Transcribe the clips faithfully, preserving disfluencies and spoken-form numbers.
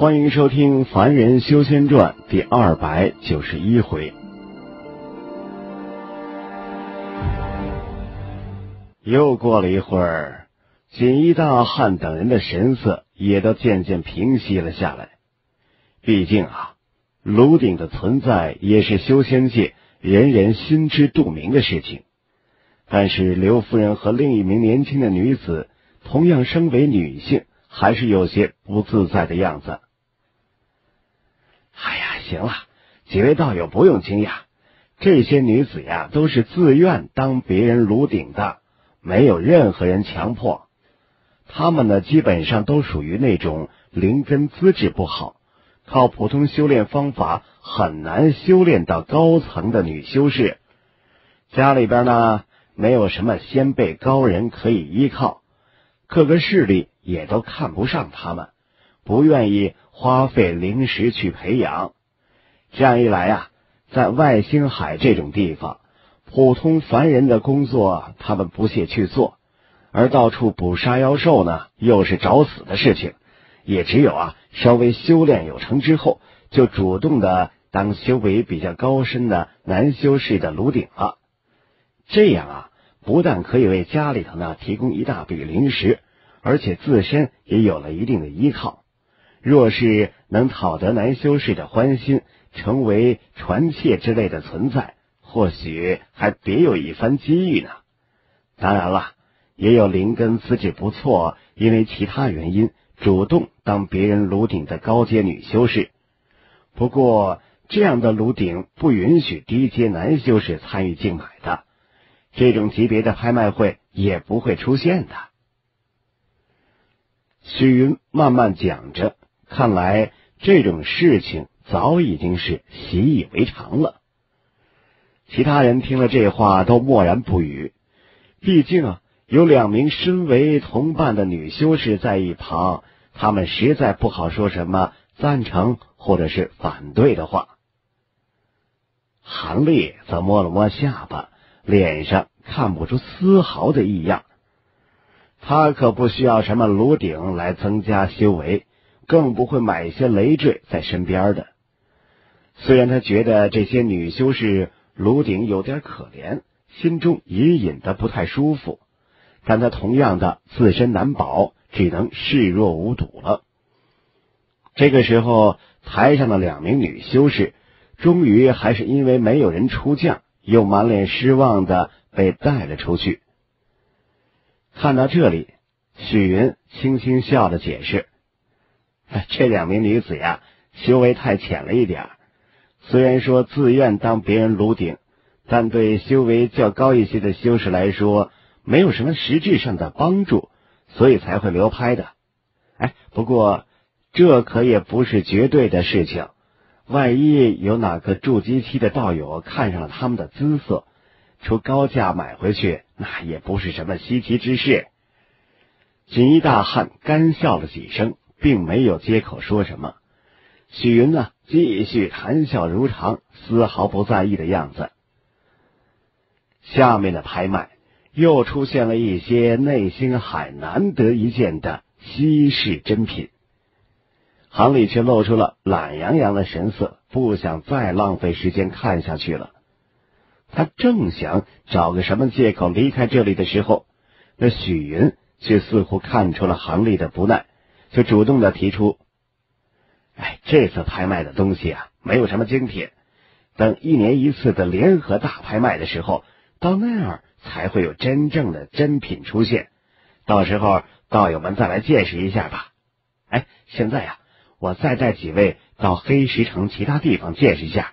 欢迎收听《凡人修仙传》第二百九十一回。又过了一会儿，锦衣大汉等人的神色也都渐渐平息了下来。毕竟啊，炉鼎的存在也是修仙界人人心知肚明的事情。但是刘夫人和另一名年轻的女子，同样身为女性，还是有些不自在的样子。哎呀，行了，几位道友不用惊讶，这些女子呀，都是自愿当别人炉鼎的，没有任何人强迫。她们呢，基本上都属于那种灵根资质不好，靠普通修炼方法很难修炼到高层的女修士。家里边呢，没有什么先辈高人可以依靠，各个势力也都看不上他们，不愿意花费灵石去培养。这样一来啊，在外星海这种地方，普通凡人的工作他们不屑去做，而到处捕杀妖兽呢，又是找死的事情。也只有啊，稍微修炼有成之后，就主动的当修为比较高深的男修士的炉鼎了。这样啊，不但可以为家里头呢提供一大笔灵石，而且自身也有了一定的依靠。若是能讨得男修士的欢心，成为传妾之类的存在，或许还别有一番机遇呢。当然了，也有灵根资质不错，因为其他原因主动当别人炉鼎的高阶女修士。不过这样的炉鼎不允许低阶男修士参与竞买的，这种级别的拍卖会也不会出现的。许云慢慢讲着，看来这种事情早已经是习以为常了。其他人听了这话都默然不语，毕竟啊，有两名身为同伴的女修士在一旁，他们实在不好说什么赞成或者是反对的话。韩立则摸了摸下巴，脸上看不出丝毫的异样。他可不需要什么炉鼎来增加修为，更不会买一些累赘在身边的。虽然他觉得这些女修士炉鼎有点可怜，心中隐隐的不太舒服，但他同样的自身难保，只能视若无睹了。这个时候，台上的两名女修士终于还是因为没有人出将，又满脸失望的被带了出去。看到这里，许云轻轻笑着解释，这两名女子呀，修为太浅了一点，虽然说自愿当别人炉鼎，但对修为较高一些的修士来说，没有什么实质上的帮助，所以才会流拍的。哎，不过这可也不是绝对的事情，万一有哪个筑基期的道友看上了他们的姿色，出高价买回去，那也不是什么稀奇之事。锦衣大汉干笑了几声，并没有接口说什么。许云呢，继续谈笑如常，丝毫不在意的样子。下面的拍卖又出现了一些内星海难得一见的稀世珍品。韩立却露出了懒洋洋的神色，不想再浪费时间看下去了。他正想找个什么借口离开这里的时候，那许云却似乎看出了韩立的不耐，就主动的提出，哎，这次拍卖的东西啊，没有什么精品，等一年一次的联合大拍卖的时候，到那儿才会有真正的珍品出现，到时候道友们再来见识一下吧。哎，现在呀、啊，我再带几位到黑石城其他地方见识一下。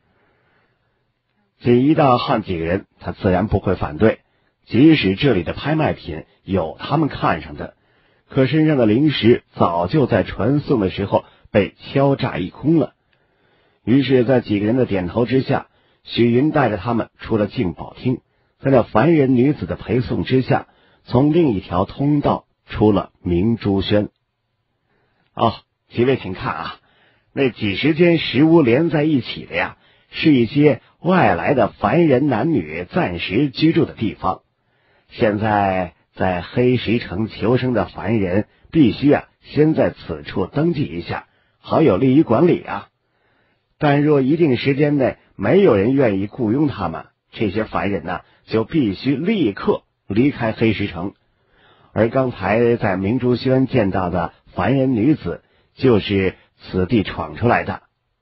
锦衣大汉几个人他自然不会反对，即使这里的拍卖品有他们看上的，可身上的灵石早就在传送的时候被敲诈一空了。于是在几个人的点头之下，许云带着他们出了竞宝厅，在那凡人女子的陪送之下，从另一条通道出了明珠轩。哦，几位请看啊，那几十间石屋连在一起的呀，是一些外来的凡人男女暂时居住的地方。现在在黑石城求生的凡人必须啊，先在此处登记一下， 好有利于管理啊。但若一定时间内没有人愿意雇佣他们，这些凡人呢，就必须立刻离开黑石城。而刚才在明珠轩见到的凡人女子，就是此地闯出来的。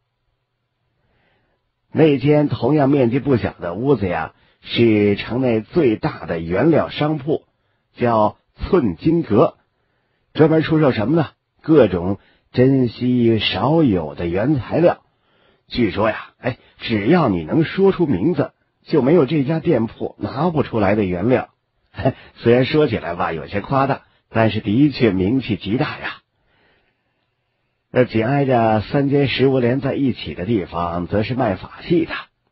那间同样面积不小的屋子呀，是城内最大的原料商铺，叫寸金阁，专门出售什么呢？各种珍稀少有的原材料。据说呀，哎，只要你能说出名字，就没有这家店铺拿不出来的原料。虽然说起来吧，有些夸大，但是的确名气极大呀。那紧挨着三间食物连在一起的地方，则是卖法器的。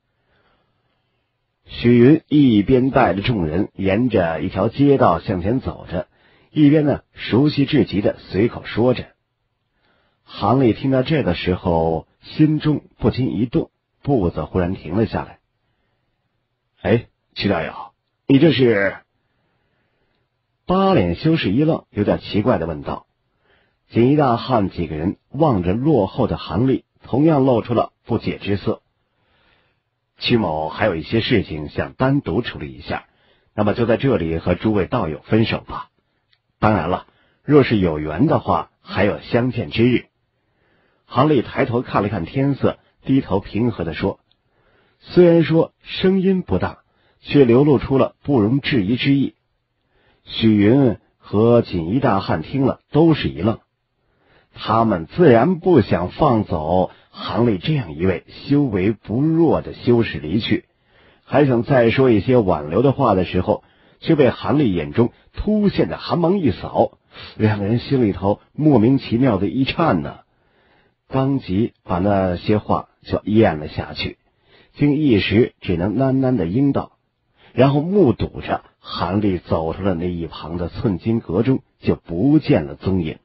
许云一边带着众人沿着一条街道向前走着，一边呢熟悉至极的随口说着。杭丽听到这的时候，心中不禁一动，步子忽然停了下来。哎，曲大友，你这是？八脸修士一愣，有点奇怪的问道。锦衣大汉几个人望着落后的杭丽，同样露出了不解之色。曲某还有一些事情想单独处理一下，那么就在这里和诸位道友分手吧。当然了，若是有缘的话，还有相见之日。杭丽抬头看了看天色，低头平和地说，虽然说声音不大，却流露出了不容置疑之意。许云和锦衣大汉听了都是一愣，他们自然不想放走杭丽这样一位修为不弱的修士离去，还想再说一些挽留的话的时候，却被杭丽眼中突现的寒芒一扫，两个人心里头莫名其妙的一颤呢，当即把那些话就咽了下去，竟一时只能喃喃的应道，然后目睹着韩立走出了那一旁的寸金阁中，就不见了踪影。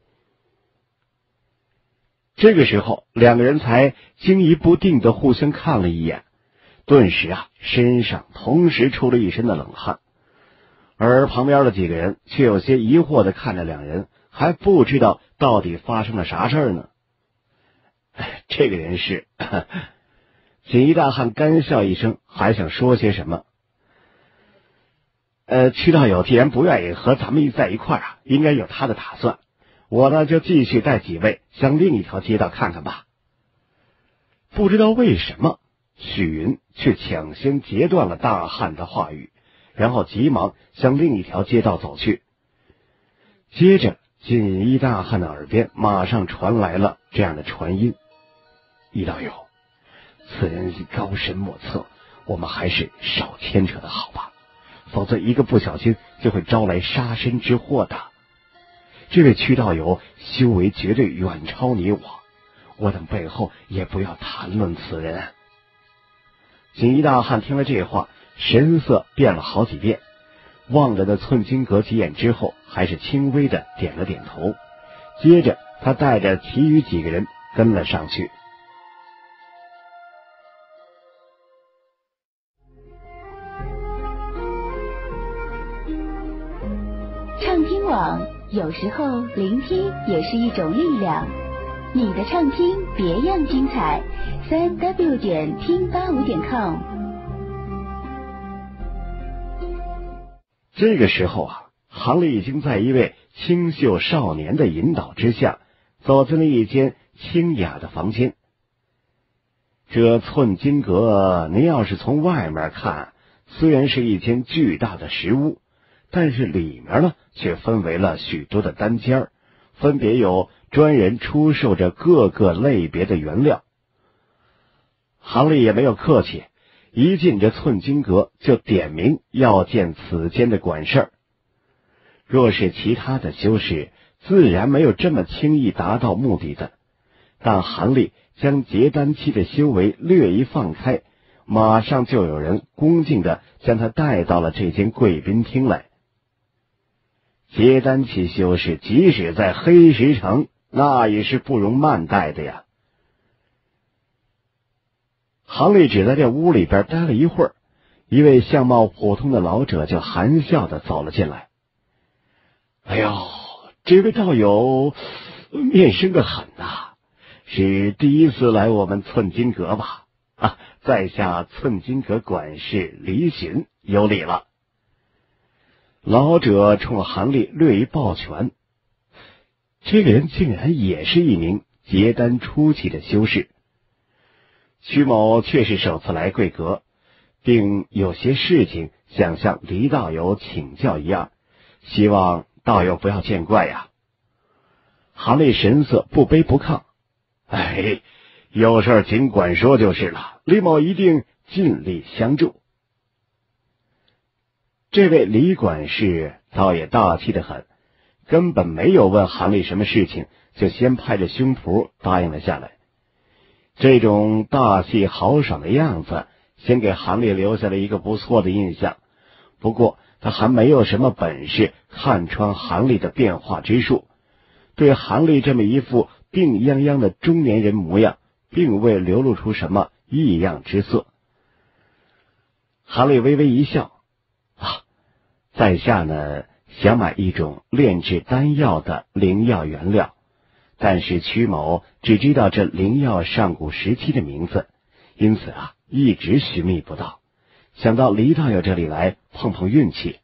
这个时候，两个人才惊疑不定的互相看了一眼，顿时啊，身上同时出了一身的冷汗。而旁边的几个人却有些疑惑的看着两人，还不知道到底发生了啥事儿呢。这个人是锦衣大汉干笑一声，还想说些什么。呃，曲道友既然不愿意和咱们在一块儿啊，应该有他的打算。我呢，就继续带几位向另一条街道看看吧。不知道为什么，许云却抢先截断了大汉的话语，然后急忙向另一条街道走去。接着，锦衣大汉的耳边马上传来了这样的传音：易道友，此人高深莫测，我们还是少牵扯的好吧，否则一个不小心就会招来杀身之祸的。这位屈道友修为绝对远超你我，我等背后也不要谈论此人。锦衣大汉听了这话，神色变了好几变，望着那寸金阁几眼之后，还是轻微的点了点头。接着他带着其余几个人跟了上去。 畅听网，有时候聆听也是一种力量。你的畅听别样精彩，三 w 点听八五点 com。 这个时候啊，杭立已经在一位清秀少年的引导之下，走进了一间清雅的房间。这寸金阁，您要是从外面看，虽然是一间巨大的石屋，但是里面呢，却分为了许多的单间，分别有专人出售着各个类别的原料。杭立也没有客气，一进这寸金阁就点名要见此间的管事儿。若是其他的修士，自然没有这么轻易达到目的的，但韩立将结丹期的修为略一放开，马上就有人恭敬的将他带到了这间贵宾厅来。结丹期修士即使在黑石城，那也是不容慢待的呀。杭立只在这屋里边待了一会儿，一位相貌普通的老者就含笑的走了进来。哎呦，这位道友面生的很呐、啊， 是第一次来我们寸金阁吧？啊，在下寸金阁管事李寻有礼了。老者冲韩立略一抱拳，这个人竟然也是一名结丹初期的修士。屈某却是首次来贵阁，并有些事情想向黎道友请教一二，希望道友不要见怪呀。韩立神色不卑不亢，哎，有事尽管说就是了，李某一定尽力相助。这位李管事倒也大气得很，根本没有问韩立什么事情，就先拍着胸脯答应了下来。这种大气豪爽的样子，先给韩立留下了一个不错的印象。不过他还没有什么本事看穿韩立的变化之术，对韩立这么一副病殃殃的中年人模样，并未流露出什么异样之色。韩立微微一笑，啊，在下呢想买一种炼制丹药的灵药原料，但是屈某只知道这灵药上古时期的名字，因此啊一直寻觅不到，想到黎道友这里来碰碰运气。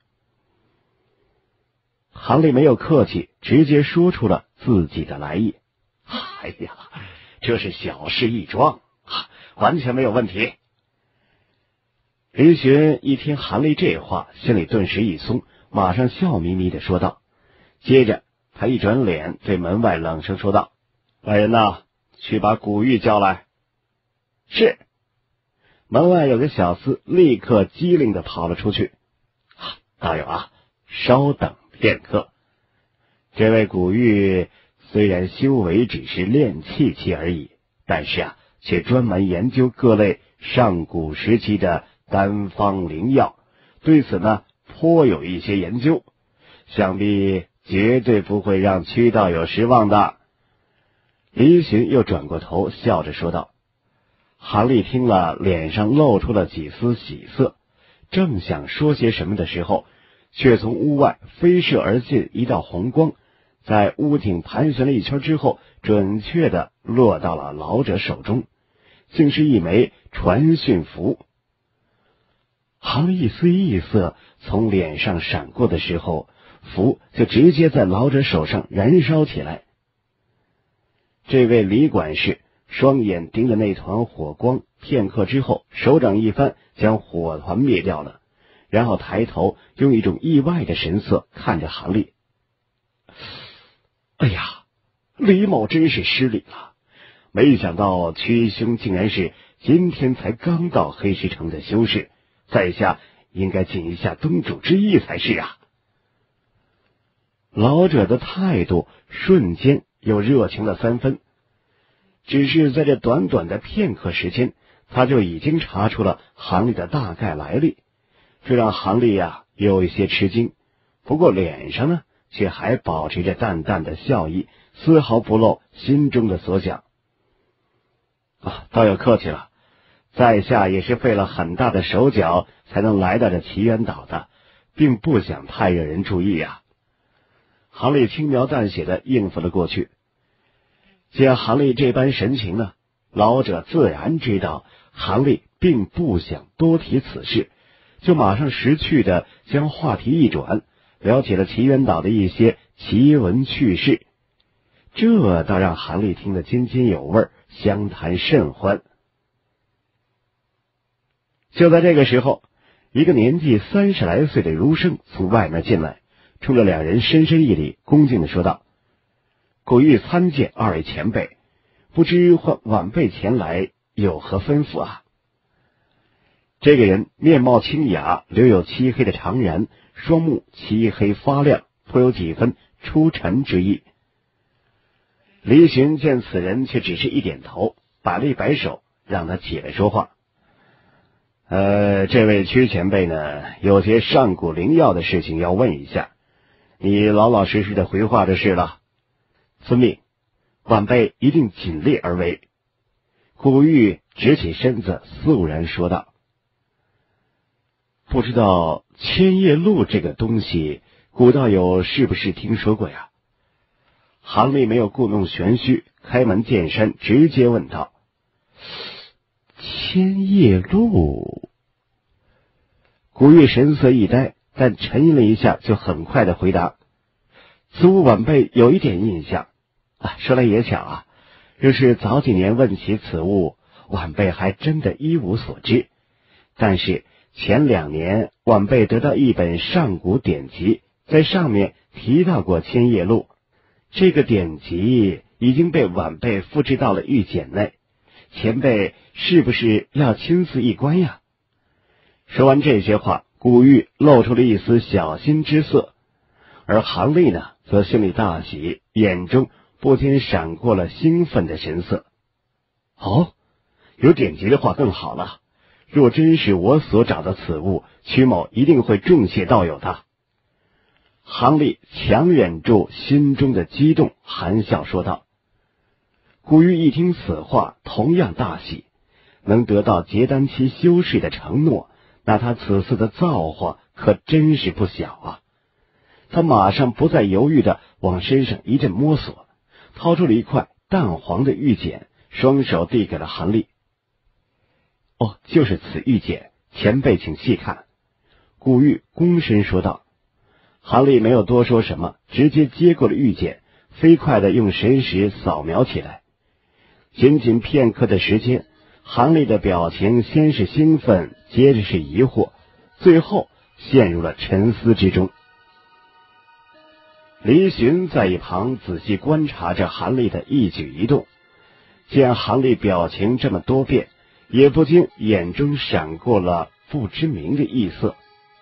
韩立没有客气，直接说出了自己的来意。哎呀，这是小事一桩，完全没有问题。李寻一听韩立这话，心里顿时一松，马上笑眯眯的说道。接着他一转脸对门外冷声说道：来人呐，去把古玉叫来。是。门外有个小厮立刻机灵的跑了出去。啊，道友啊，稍等片刻。这位古玉虽然修为只是炼气期而已，但是啊，却专门研究各类上古时期的丹方灵药，对此呢颇有一些研究，想必绝对不会让屈道友失望的。李寻又转过头笑着说道。韩立听了，脸上露出了几丝喜色，正想说些什么的时候，却从屋外飞射而进一道红光，在屋顶盘旋了一圈之后，准确的落到了老者手中，竟是一枚传讯符。韩立一丝异色从脸上闪过的时候，符就直接在老者手上燃烧起来。这位李管事双眼盯着那团火光，片刻之后手掌一翻，将火团灭掉了，然后抬头用一种意外的神色看着韩立。哎呀，李某真是失礼了，没想到屈兄竟然是今天才刚到黑石城的修士，在下应该尽一下宗主之意才是啊。老者的态度瞬间又热情了三分，只是在这短短的片刻时间，他就已经查出了韩立的大概来历，这让韩立呀有一些吃惊，不过脸上呢却还保持着淡淡的笑意，丝毫不露心中的所想。啊，道友客气了，在下也是费了很大的手脚才能来到这奇缘岛的，并不想太惹人注意呀。韩立轻描淡写的应付了过去。见韩立这般神情呢，老者自然知道韩立并不想多提此事，就马上识趣的将话题一转，聊起了奇缘岛的一些奇闻趣事，这倒让韩立听得津津有味，相谈甚欢。就在这个时候，一个年纪三十来岁的儒生从外面进来，冲着两人深深一礼，恭敬的说道：古玉参见二位前辈，不知唤晚辈前来有何吩咐啊？这个人面貌清雅，留有漆黑的长髯，双目漆黑发亮，颇有几分出尘之意。李寻见此人却只是一点头，摆了一摆手，让他起来说话。呃，这位屈前辈呢，有些上古灵药的事情要问一下，你老老实实的回话就是了。遵命，晚辈一定尽力而为。古玉直起身子，肃然说道：不知道千叶鹿这个东西，古道友是不是听说过呀？ 韩立没有故弄玄虚，开门见山，直接问道：千叶路？古玉神色一呆，但沉吟了一下，就很快的回答：此物晚辈有一点印象。啊，说来也巧啊，若是早几年问起此物，晚辈还真的一无所知。但是前两年晚辈得到一本上古典籍，在上面提到过千叶路，这个典籍已经被晚辈复制到了玉简内，前辈是不是要亲自一观呀？说完这些话，古玉露出了一丝小心之色，而韩立呢，则心里大喜，眼中不禁闪过了兴奋的神色。哦，有典籍的话更好了，若真是我所找的此物，曲某一定会重谢道友的。韩立强忍住心中的激动，含笑说道。古玉一听此话，同样大喜，能得到结丹期修士的承诺，那他此次的造化可真是不小啊。他马上不再犹豫的往身上一阵摸索，掏出了一块淡黄的玉简，双手递给了韩立。哦，就是此玉简，前辈请细看。古玉躬身说道。韩立没有多说什么，直接接过了玉简，飞快的用神识扫描起来。仅仅片刻的时间，韩立的表情先是兴奋，接着是疑惑，最后陷入了沉思之中。李寻在一旁仔细观察着韩立的一举一动，见韩立表情这么多变，也不禁眼中闪过了不知名的异色。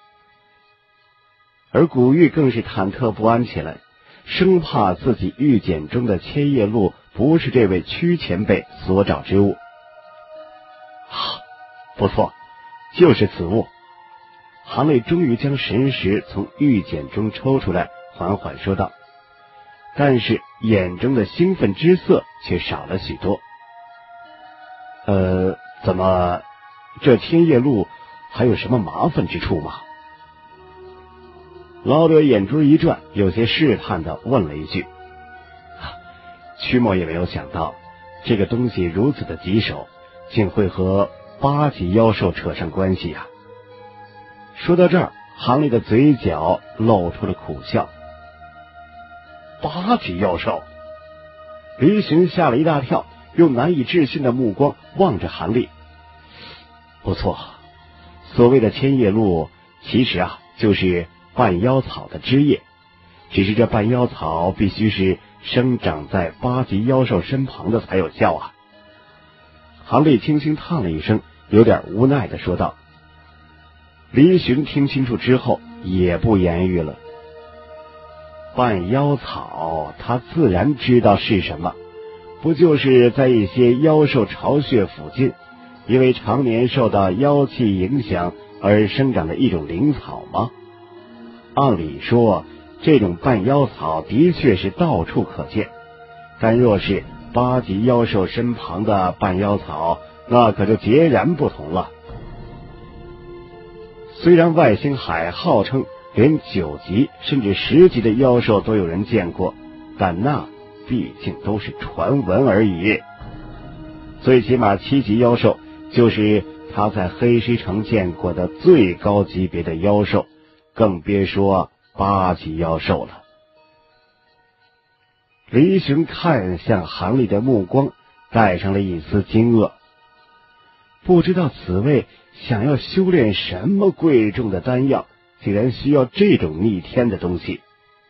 而古玉更是忐忑不安起来，生怕自己玉简中的千叶路不是这位屈前辈所找之物。啊，不错，就是此物。韩立终于将神识从玉简中抽出来，缓缓说道，但是眼中的兴奋之色却少了许多。呃，怎么，这千叶路还有什么麻烦之处吗？老者眼珠一转，有些试探的问了一句。啊，曲某也没有想到，这个东西如此的棘手，竟会和八级妖兽扯上关系呀、啊。说到这儿，韩立的嘴角露出了苦笑。八级妖兽？李寻吓了一大跳，用难以置信的目光望着韩立。不错，所谓的千叶路，其实啊，就是半妖草的枝叶，只是这半妖草必须是生长在八级妖兽身旁的才有效啊。韩立轻轻叹了一声，有点无奈的说道。李寻听清楚之后也不言语了。半妖草他自然知道是什么，不就是在一些妖兽巢穴附近，因为常年受到妖气影响而生长的一种灵草吗？按理说，这种半妖草的确是到处可见，但若是八级妖兽身旁的半妖草，那可就截然不同了。虽然外星海号称连九级甚至十级的妖兽都有人见过，但那毕竟都是传闻而已。最起码七级妖兽就是他在黑石城见过的最高级别的妖兽，更别说八级妖兽了。李寻看向韩立的目光带上了一丝惊愕，不知道此位想要修炼什么贵重的丹药，竟然需要这种逆天的东西。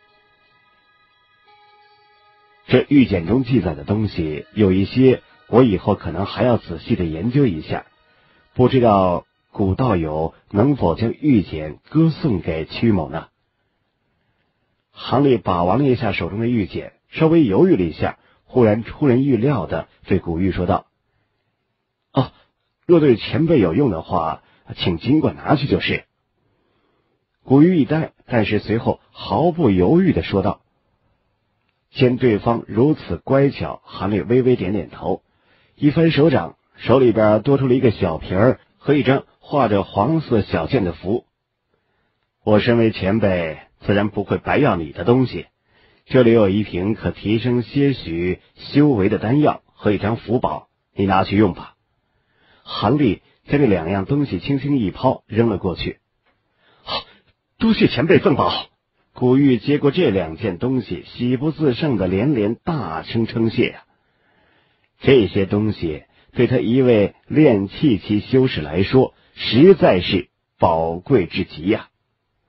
这玉简中记载的东西有一些，我以后可能还要仔细的研究一下，不知道古道友能否将玉简歌颂给屈某呢？韩立把玩了一下手中的玉简，稍微犹豫了一下，忽然出人预料的对古玉说道：哦，若对前辈有用的话，请尽管拿去就是。古玉一呆，但是随后毫不犹豫的说道。见对方如此乖巧，韩立微微点点头，一翻手掌，手里边多出了一个小瓶儿和一张画着黄色小剑的符。我身为前辈，自然不会白要你的东西， 这里有一瓶可提升些许修为的丹药和一张符宝，你拿去用吧。韩立将这两样东西轻轻一抛，扔了过去。好，多谢前辈赠宝。古玉接过这两件东西，喜不自胜的连连大声称谢啊！这些东西对他一位炼气期修士来说，实在是宝贵至极呀、啊。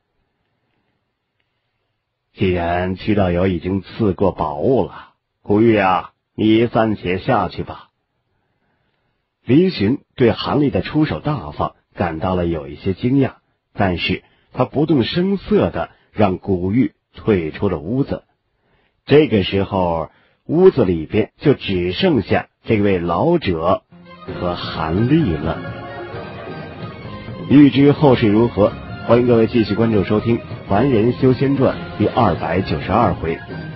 既然屈道友已经赐过宝物了，古玉啊，你暂且下去吧。李寻对韩立的出手大方感到了有一些惊讶，但是他不动声色的让古玉退出了屋子。这个时候，屋子里边就只剩下这位老者和韩立了。欲知后事如何，欢迎各位继续关注收听《凡人修仙传》第二百九十二回。